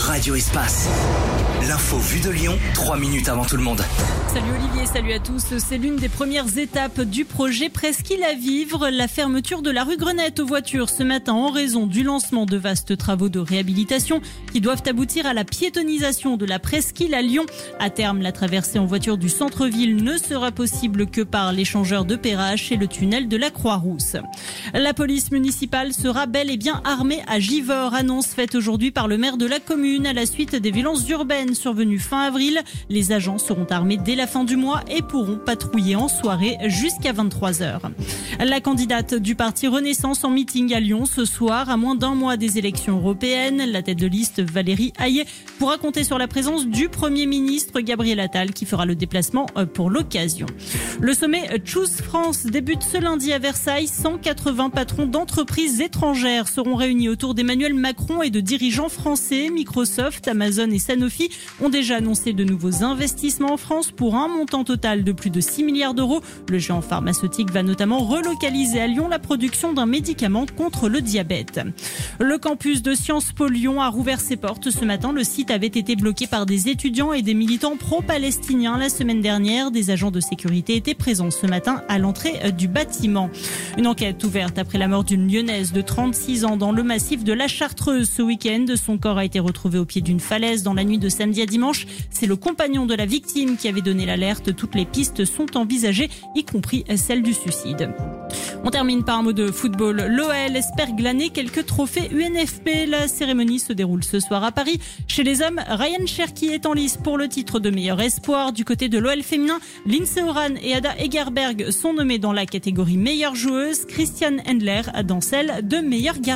Radio Espace. L'info vue de Lyon, 3 minutes avant tout le monde. Salut Olivier, salut à tous. C'est l'une des premières étapes du projet Presqu'île à vivre. La fermeture de la rue Grenette aux voitures ce matin en raison du lancement de vastes travaux de réhabilitation qui doivent aboutir à la piétonisation de la Presqu'île à Lyon. À terme, la traversée en voiture du centre-ville ne sera possible que par l'échangeur de Perrache et le tunnel de la Croix-Rousse. La police municipale sera bel et bien armée à Givors. Annonce faite aujourd'hui par le maire de la commune à la suite des violences urbaines survenues fin avril. Les agents seront armés dès la fin du mois et pourront patrouiller en soirée jusqu'à 23h. La candidate du parti Renaissance en meeting à Lyon ce soir, à moins d'un mois des élections européennes. La tête de liste Valérie Hayet pourra compter sur la présence du Premier ministre Gabriel Attal qui fera le déplacement pour l'occasion. Le sommet Choose France débute ce lundi à Versailles. 180 patrons d'entreprises étrangères seront réunis autour d'Emmanuel Macron et de dirigeants français. Microsoft, Amazon et Sanofi ont déjà annoncé de nouveaux investissements en France pour un montant total de plus de 6 milliards d'euros. Le géant pharmaceutique va notamment relocaliser à Lyon la production d'un médicament contre le diabète. Le campus de Sciences Po Lyon a rouvert ses portes ce matin. Le site avait été bloqué par des étudiants et des militants pro-palestiniens la semaine dernière. Des agents de sécurité étaient présents ce matin à l'entrée du bâtiment. Une enquête ouverte après la mort d'une Lyonnaise de 36 ans dans le massif de la Chartreuse ce week-end. Son corps a été retrouvé au pied d'une falaise dans la nuit de samedi à dimanche. C'est le compagnon de la victime qui avait donné l'alerte. Toutes les pistes sont envisagées, y compris celle du suicide. On termine par un mot de football. L'OL espère glaner quelques trophées UNFP. La cérémonie se déroule ce soir à Paris. Chez les hommes, Ryan Cherki est en lice pour le titre de meilleur espoir. Du côté de l'OL féminin, Lindsey Oran et Ada Egerberg sont nommés dans la catégorie meilleure joueuse. Christiane Endler dans celle de meilleure gardien.